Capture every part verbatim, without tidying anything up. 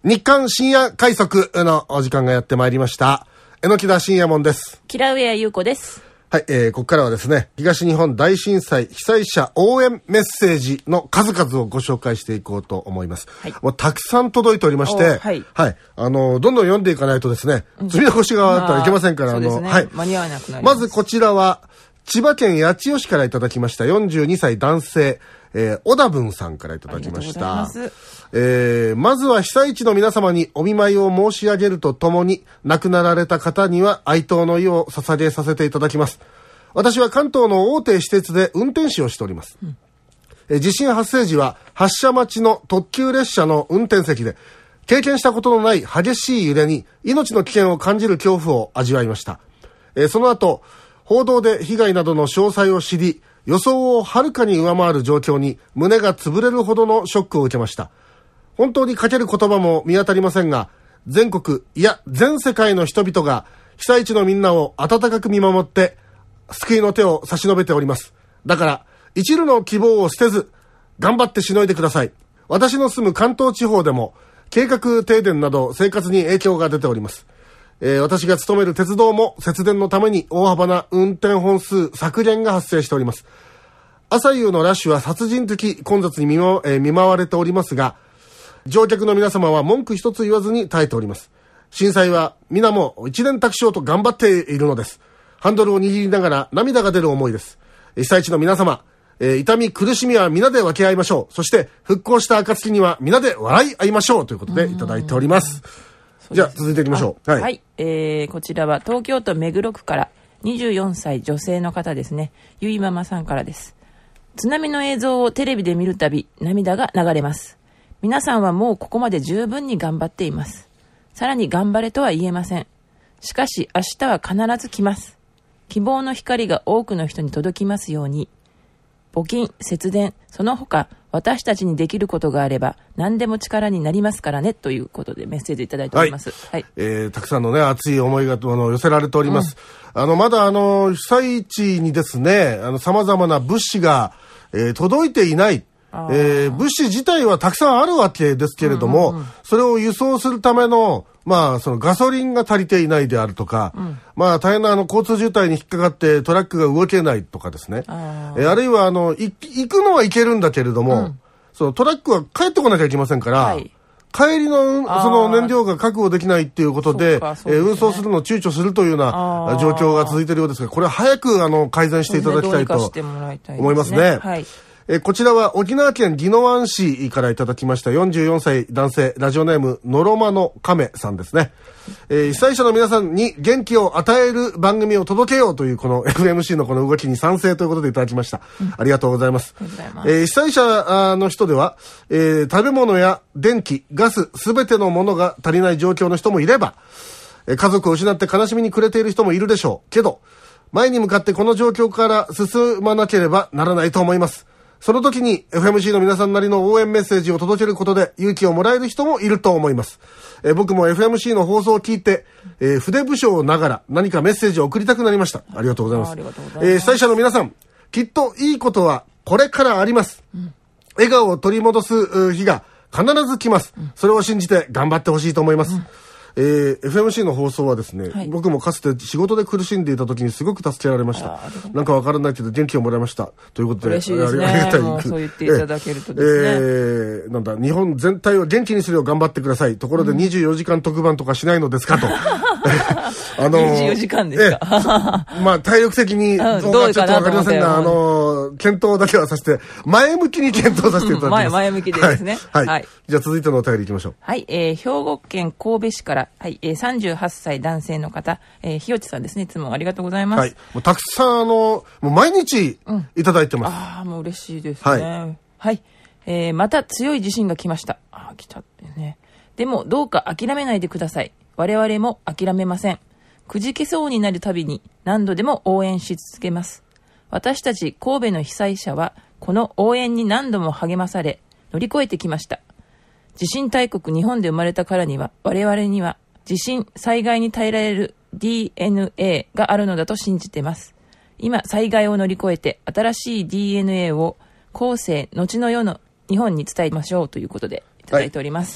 日刊深夜快速のお時間がやってまいりました。榎田深夜門です。 キラウエア優子です。 はい、えー、ここからはですね、東日本大震災被災者応援メッセージの数々をご紹介していこうと思います。はい、もうたくさん届いておりまして、はい、はい、あのどんどん読んでいかないとですね、積み残しがあったらいけませんから、まあ、あの、 ね、 はい、 間に合わなくなります。 まずこちらは千葉県八千代市からいただきましたよんじゅうにさい男性、えー、小田文さんからいただきました。まえー、まずは被災地の皆様にお見舞いを申し上げるとともに、亡くなられた方には哀悼の意を捧げさせていただきます。私は関東の大手私鉄で運転士をしております。うん、え地震発生時は発車待ちの特急列車の運転席で、経験したことのない激しい揺れに命の危険を感じる恐怖を味わいました。えその後、報道で被害などの詳細を知り、予想をはるかに上回る状況に胸が潰れるほどのショックを受けました。本当にかける言葉も見当たりませんが、全国、いや全世界の人々が被災地のみんなを温かく見守って救いの手を差し伸べております。だから一縷の希望を捨てず頑張ってしのいでください。私の住む関東地方でも計画停電など生活に影響が出ております。えー、私が勤める鉄道も節電のために大幅な運転本数削減が発生しております。朝夕のラッシュは殺人的混雑に見舞、えー、見舞われておりますが、乗客の皆様は文句一つ言わずに耐えております。震災は皆も一年托しようと頑張っているのです。ハンドルを握りながら涙が出る思いです。被災地の皆様、えー、痛み苦しみは皆で分け合いましょう。そして復興した暁には皆で笑い合いましょうということでいただいております。じゃあ続いていきましょう。 はい、はい、えー、こちらは東京都目黒区からにじゅうよんさい女性の方ですね。ゆいママさんからです。津波の映像をテレビで見るたび涙が流れます。皆さんはもうここまで十分に頑張っています。さらに頑張れとは言えません。しかし明日は必ず来ます。希望の光が多くの人に届きますように。募金、節電、その他私たちにできることがあれば何でも力になりますからね、ということでメッセージいただいております。はい、はい、 えー、たくさんのね熱い思いがあの寄せられております。うん、あのまだあの被災地にですね、あの様々な物資が、えー、届いていない。えー、物資自体はたくさんあるわけですけれども、うんうんうん、それを輸送するためのまあそのガソリンが足りていないであるとか、うん、まあ大変なあの交通渋滞に引っかかってトラックが動けないとかですね。あ, えー、あるいはあのい行くのは行けるんだけれども、うん、そのトラックは帰ってこなきゃいけませんから、はい、帰りのその燃料が確保できないっていうことで、で、ね、えー、運送するのを躊躇するというような状況が続いているようですが、これは早くあの改善していただきたいと思いますね。はい、えー、こちらは沖縄県宜野湾市からいただきましたよんじゅうよんさい男性、ラジオネームのろまの亀さんですね。えー、被災者の皆さんに元気を与える番組を届けようというこの エフエムシー のこの動きに賛成ということでいただきました。うん、ありがとうございます。えー、被災者の人では、えー、食べ物や電気、ガス、すべてのものが足りない状況の人もいれば、えー、家族を失って悲しみに暮れている人もいるでしょうけど、前に向かってこの状況から進まなければならないと思います。その時に エフエムシー の皆さんなりの応援メッセージを届けることで勇気をもらえる人もいると思います。えー、僕も エフエムシー の放送を聞いて、えー、筆武将ながら何かメッセージを送りたくなりました。ありがとうございます。えー、被災者の皆さん、きっといいことはこれからあります。うん、笑顔を取り戻す日が必ず来ます。うん、それを信じて頑張ってほしいと思います。うん、えー、エフエムシー の放送はですね、はい、僕もかつて仕事で苦しんでいた時にすごく助けられました。なんかわからないけど元気をもらいましたということで、 嬉しいですね。ありがたい。もうそう言っていただけるとですね、 えー、なんだ、日本全体を元気にするよう頑張ってください。ところでにじゅうよじかん特番とかしないのですかと。 あのー、にじゅうよじかんですか。 まあ体力的にどうかちょっとわかりませんが、あのー、検討だけはさせて前向きに検討させていただきます。 前前向きでですね。 はい。はい、じゃあ続いてのお便りいきましょう。 はい、えー、兵庫県神戸市からはい、えー、さんじゅうはっさい男性の方、えー、ひよちさんですね。いつもありがとうございます。はい、 もうたくさんあのもう毎日いただいてます。 うん、ああ、もう嬉しいですね。はい、はい、えー、また強い地震が来ました。ああ、来たね。でもどうか諦めないでください。我々も諦めません。くじけそうになるたびに何度でも応援し続けます。私たち神戸の被災者はこの応援に何度も励まされ乗り越えてきました。地震大国日本で生まれたからには我々には地震災害に耐えられる ディーエヌエー があるのだと信じています。今災害を乗り越えて新しい ディーエヌエー を後世後の世の日本に伝えましょうということでいただいております。 はい、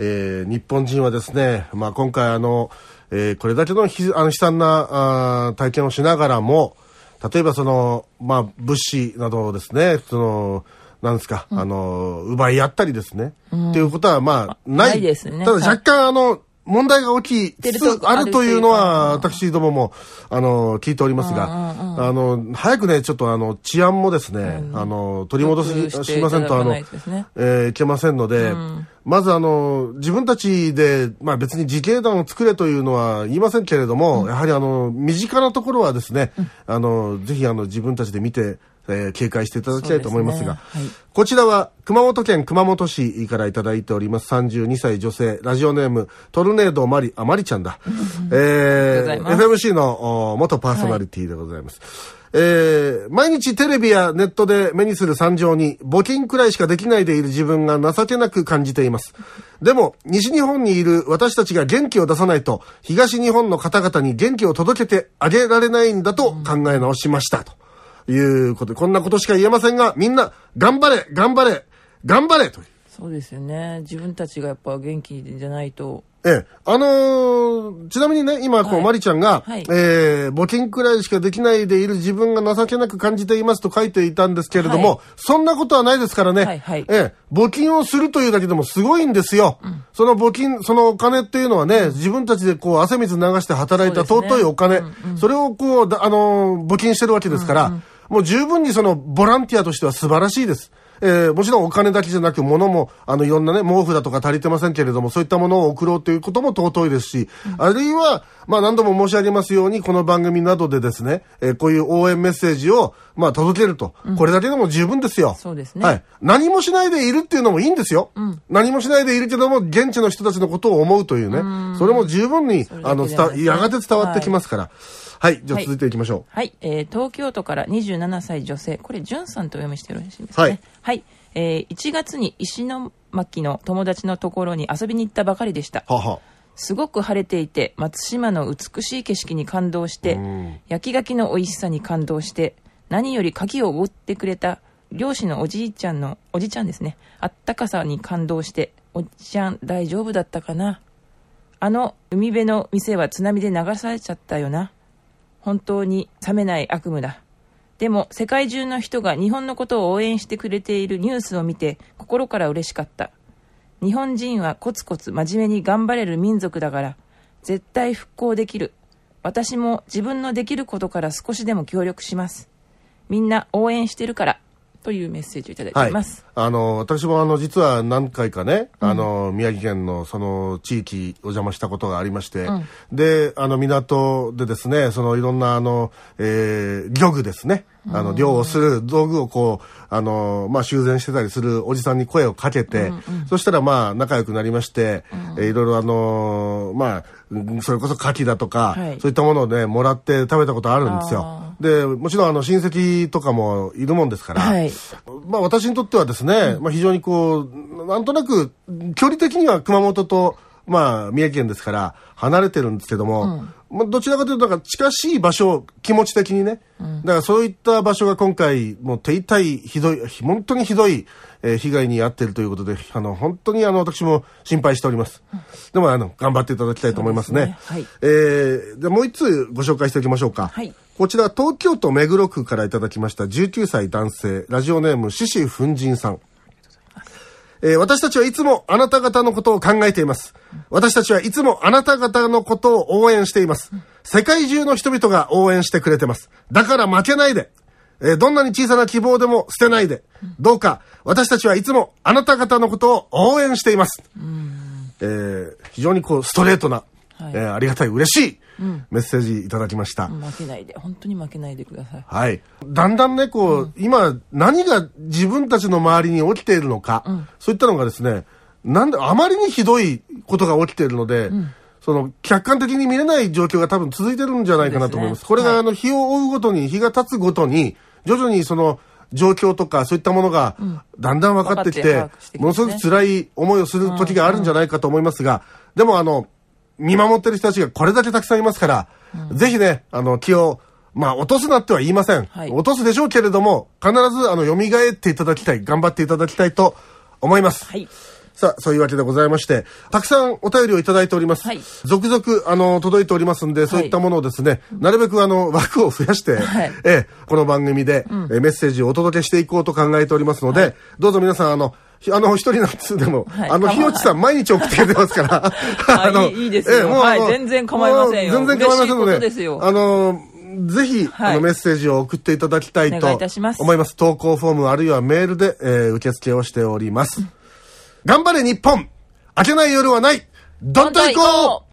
えー、日本人はですね、まあ、今回あの、えー、これだけのひあの悲惨なあ体験をしながらも、例えばその、まあ、物資などをですね、その、なんですか、うん、あの、奪い合ったりですね。うん、っていうことは、まあ、ない。 ないですね。 ただ若干、はい、あの、問題が起きつつあるというのは、私どもも、あの、聞いておりますが、うんうん、あの、早くね、ちょっとあの、治安もですね、うん、あの、取り戻し、しませんと、あの、ね、えー、いけませんので、うん、まずあの、自分たちで、まあ別に自警団を作れというのは言いませんけれども、うん、やはりあの、身近なところはですね、うん、あの、ぜひあの、自分たちで見て、えー、警戒していただきたいと思いますが、すね、はい、こちらは熊本県熊本市からいただいております。さんじゅうにさい女性、ラジオネームトルネードマリ、あ、マリちゃんだ、えー、エフエムシー の元パーソナリティでございます、はい、えー、毎日テレビやネットで目にする惨状に募金くらいしかできないでいる自分が情けなく感じています。でも西日本にいる私たちが元気を出さないと東日本の方々に元気を届けてあげられないんだと考え直しましたということで、こんなことしか言えませんが、みんな頑張れ頑張れ頑張れという。 そうですよね。自分たちがやっぱ元気じゃないと。 ええ、あのー、ちなみにね、今、こう、はい、マリちゃんが、はい、えー、募金くらいしかできないでいる自分が情けなく感じていますと書いていたんですけれども、はい、そんなことはないですからね、はいはい、ええ、募金をするというだけでもすごいんですよ。うん、その募金、そのお金っていうのはね、自分たちでこう、汗水流して働いた尊いお金、そ, ねうんうん、それをこう、あのー、募金してるわけですから、うんうん、もう十分にその、ボランティアとしては素晴らしいです。えー、もちろんお金だけじゃなく物もあのいろんなね毛布だとか足りてませんけれども、そういったものを送ろうということも尊いですし、うん、あるいはまあ何度も申し上げますようにこの番組などでですね、えー、こういう応援メッセージをまあ届けると、うん、これだけでも十分ですよ。 そうですね。 はい。何もしないでいるっていうのもいいんですよ。うん、何もしないでいるけども現地の人たちのことを思うというね、うそれも十分にあの伝わやがて伝わってきますから。はいはい。じゃあ続いていきましょう。 はい。はい、えー、東京都からにじゅうななさい女性。これ、じゅんさんとお読みしてよろしいですかね。はい。はい。えー、いちがつに石巻の友達のところに遊びに行ったばかりでした。はは。すごく晴れていて、松島の美しい景色に感動して、焼き牡蠣の美味しさに感動して、何より牡蠣をおごってくれた漁師のおじいちゃんの、おじちゃんですね。あったかさに感動して、おじちゃん大丈夫だったかな。あの海辺の店は津波で流されちゃったよな。本当に冷めない悪夢だ。でも世界中の人が日本のことを応援してくれているニュースを見て心から嬉しかった。日本人はコツコツ真面目に頑張れる民族だから絶対復興できる。私も自分のできることから少しでも協力します。みんな応援してるからというメッセージをいただいています。 はい、あの私もあの実は何回かね、うん、あの宮城県のその地域お邪魔したことがありまして、うん、であの港でですね、そのいろんなあの、えー、漁具ですね、あの漁をする道具をこうあの、まあ、修繕してたりするおじさんに声をかけて、うんうん、そしたらまあ仲良くなりまして、うん、えー、いろいろあのまあそれこそ牡蠣だとか、はい、そういったものをねもらって食べたことあるんですよ。でもちろんあの親戚とかもいるもんですから、はい、まあ私にとってはですね、うん、まあ、非常にこうなんとなく距離的には熊本とまあ宮城県ですから離れてるんですけども、うん、まあ、どちらかというとなんか近しい場所、気持ち的にね、うん、だからそういった場所が今回もう手痛いひどい本当にひどい、えー、被害に遭っているということで、あの本当にあの私も心配しております、うん、でもあの頑張っていただきたいと思いますね。 はい、 えー、でもう一つご紹介しておきましょうか。はい、こちら東京都目黒区からいただきましたじゅうきゅうさい男性、ラジオネーム獅子奮陣さん。えー、私たちはいつもあなた方のことを考えています。私たちはいつもあなた方のことを応援しています。世界中の人々が応援してくれてます。だから負けないで、えー、どんなに小さな希望でも捨てないで、どうか私たちはいつもあなた方のことを応援しています。えー、非常にこうストレートな、はい、えー、ありがたい嬉しいメッセージいただきました。 負けないで、本当に負けないでください。 はい。だんだんね、こう、うん、今、何が自分たちの周りに起きているのか、うん、そういったのがですね、なんで、あまりにひどいことが起きているので、うん、その、客観的に見れない状況が多分続いてるんじゃないかなと思います。すね、これが、はい、あの、日を追うごとに、日が経つごとに、徐々にその、状況とかそういったものがだんだん分かってきて、うん、てものすごく辛い思いをする時があるんじゃないかと思いますが、うんうん、でもあの、見守ってる人たちがこれだけたくさんいますから、うん、ぜひね、あの、気を、まあ、落とすなっては言いません。はい、落とすでしょうけれども、必ず、あの、蘇っていただきたい、頑張っていただきたいと思います。はい、 さあ、そういうわけでございまして、たくさんお便りをいただいております。はい、続々、あの、届いておりますんで、そういったものをですね、はい、なるべくあの、枠を増やして、はい、えこの番組で、うん、えメッセージをお届けしていこうと考えておりますので、はい、どうぞ皆さん、あの、あの、一人なんつでも、はい、あの、ひよちさん毎日送ってくれてますから。 あの、いいですよ。はい、全然構いませんよ。 全然構いませんので、あの、ぜひ、はい、あのメッセージを送っていただきたいと思います。投稿フォームあるいはメールで、えー、受付をしております。頑張れ日本、明けない夜はない、どんと行こう。